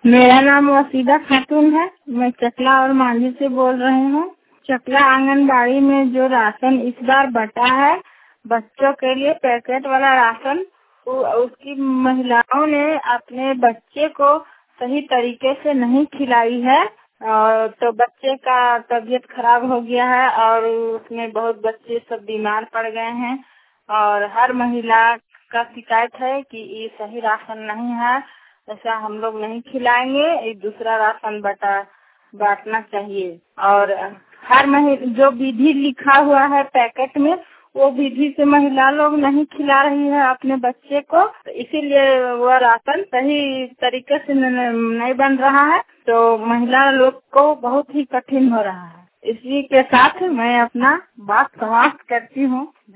मेरा नाम वसीदा खातून है। मैं चकला और मांझी से बोल रही हूँ। चकला आंगनबाड़ी में जो राशन इस बार बटा है बच्चों के लिए पैकेट वाला राशन, उसकी महिलाओं ने अपने बच्चे को सही तरीके से नहीं खिलाई है और तो बच्चे का तबीयत खराब हो गया है और उसमें बहुत बच्चे सब बीमार पड़ गए हैं और हर महिला का शिकायत है कि ये सही राशन नहीं है, ऐसा हम लोग नहीं खिलाएंगे, ये दूसरा राशन बांटना चाहिए। और हर जो विधि लिखा हुआ है पैकेट में वो विधि से महिला लोग नहीं खिला रही है अपने बच्चे को, तो इसीलिए वो राशन सही तरीके से नहीं बन रहा है, तो महिला लोग को बहुत ही कठिन हो रहा है। इसी के साथ मैं अपना बात समाप्त करती हूँ।